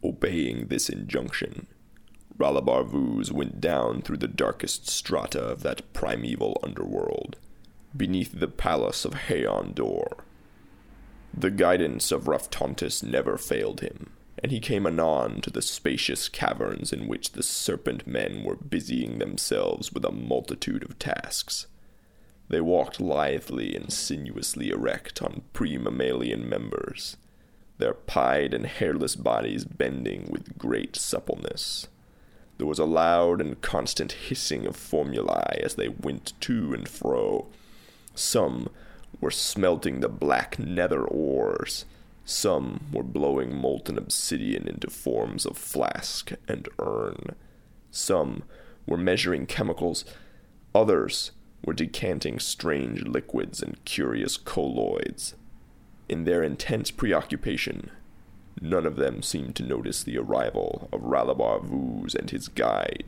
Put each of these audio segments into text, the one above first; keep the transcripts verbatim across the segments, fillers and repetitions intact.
Obeying this injunction, Ralabar Vuz went down through the darkest strata of that primeval underworld, beneath the palace of Haon Dor. The guidance of Raftontis never failed him, and he came anon to the spacious caverns in which the serpent men were busying themselves with a multitude of tasks. They walked lithely and sinuously erect on pre-mammalian members, their pied and hairless bodies bending with great suppleness. There was a loud and constant hissing of formulae as they went to and fro. Some were smelting the black nether ores. Some were blowing molten obsidian into forms of flask and urn. Some were measuring chemicals. Others were decanting strange liquids and curious colloids. In their intense preoccupation, none of them seemed to notice the arrival of Ralabar Vuz and his guide.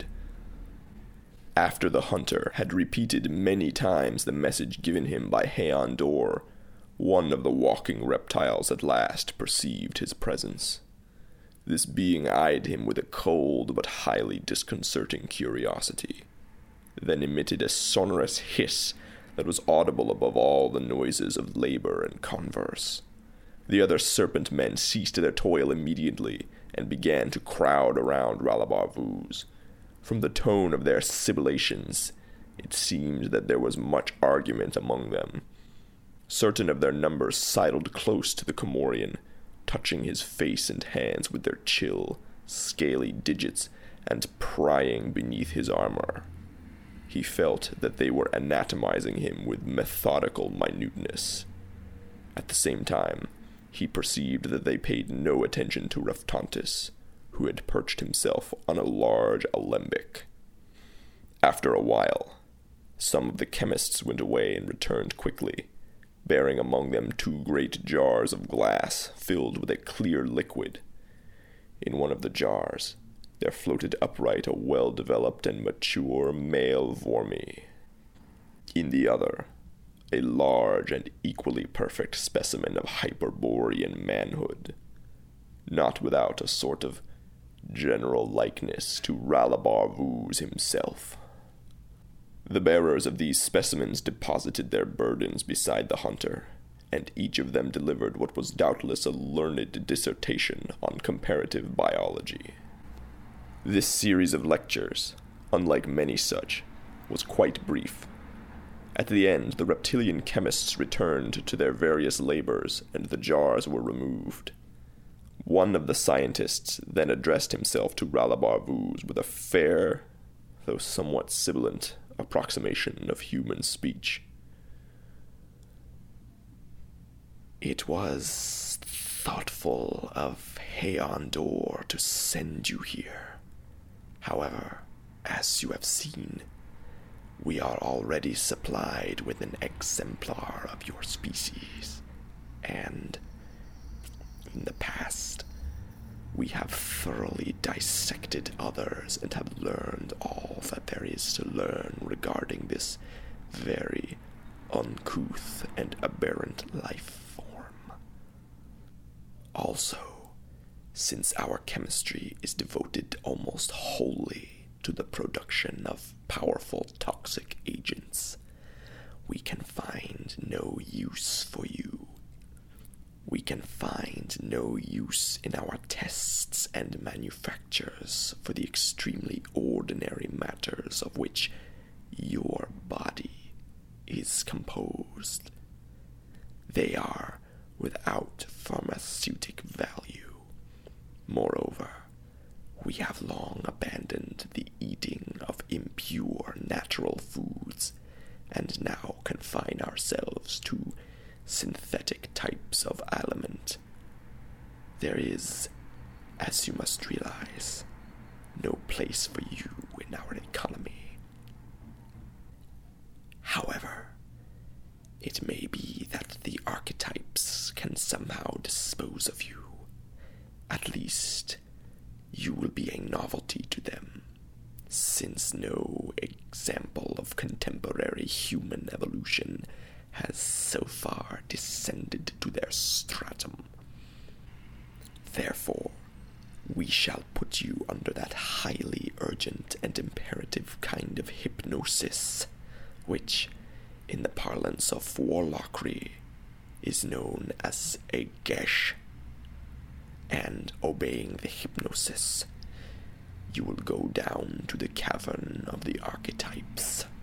After the hunter had repeated many times the message given him by Haon Dor, one of the walking reptiles at last perceived his presence. This being eyed him with a cold but highly disconcerting curiosity, then emitted a sonorous hiss that was audible above all the noises of labor and converse. The other serpent men ceased their toil immediately and began to crowd around Ralabar Vuz. From the tone of their sibilations, it seemed that there was much argument among them. Certain of their numbers sidled close to the Comorian, touching his face and hands with their chill, scaly digits and prying beneath his armor. He felt that they were anatomizing him with methodical minuteness. At the same time, he perceived that they paid no attention to Raftontis, who had perched himself on a large alembic. After a while, some of the chemists went away and returned quickly, bearing among them two great jars of glass filled with a clear liquid. In one of the jars, there floated upright a well-developed and mature male Vormi. In the other, a large and equally perfect specimen of Hyperborean manhood, not without a sort of general likeness to Ralabar Vuz himself. The bearers of these specimens deposited their burdens beside the hunter, and each of them delivered what was doubtless a learned dissertation on comparative biology. This series of lectures, unlike many such, was quite brief. At the end, the reptilian chemists returned to their various labors, and the jars were removed. One of the scientists then addressed himself to Ralabar Vuz with a fair, though somewhat sibilant, approximation of human speech. "It was thoughtful of Haon Dor to send you here. However, as you have seen, we are already supplied with an exemplar of your species, and in the past, we have thoroughly dissected others and have learned all that there is to learn regarding this very uncouth and aberrant life form. Also, since our chemistry is devoted almost wholly to the production of powerful toxic agents, we can find no use for you. We can find no use in our tests and manufactures for the extremely ordinary matters of which your body is composed. They are without pharmaceutic value. Moreover, we have long abandoned the eating of impure natural foods, and now confine ourselves to synthetic types of aliment. There is, as you must realize, no place for you in our economy. However, it may be that the archetypes can somehow dispose of you. At least, you will be a novelty to them, since no example of contemporary human evolution has so far descended to their stratum. Therefore, we shall put you under that highly urgent and imperative kind of hypnosis, which, in the parlance of warlockry, is known as a gesh. And obeying the hypnosis, you will go down to the cavern of the archetypes.